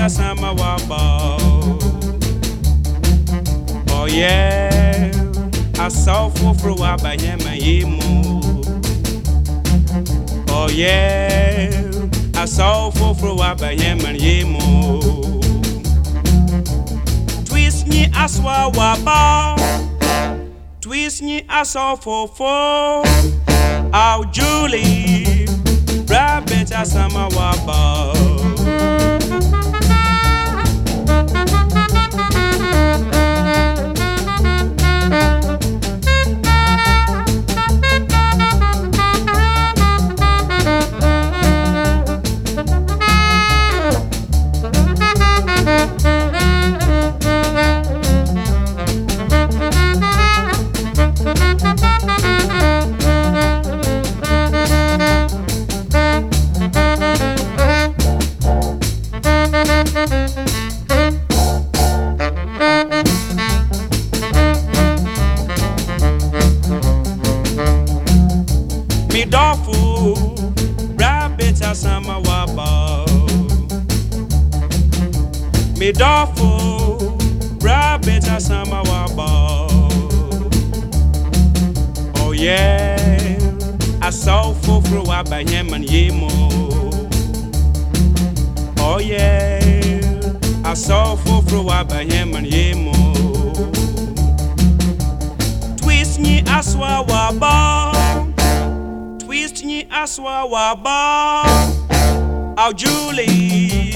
better summer wabo. Oh yeah, I saw for by Yemo. Oh yeah, I saw for by Yemo. Twist me aswa waba. Twist me aso for. Oh Julie, rabbit asama waba. Me dofu rabbit asama waba. Me dofu rabbit asama waba. Oh yeah, I saw for waba yeman yemo. Oh yeah, I saw for waba yeman yemo. Twist me aswa waba. Twist me aswa waba. Oh Julie.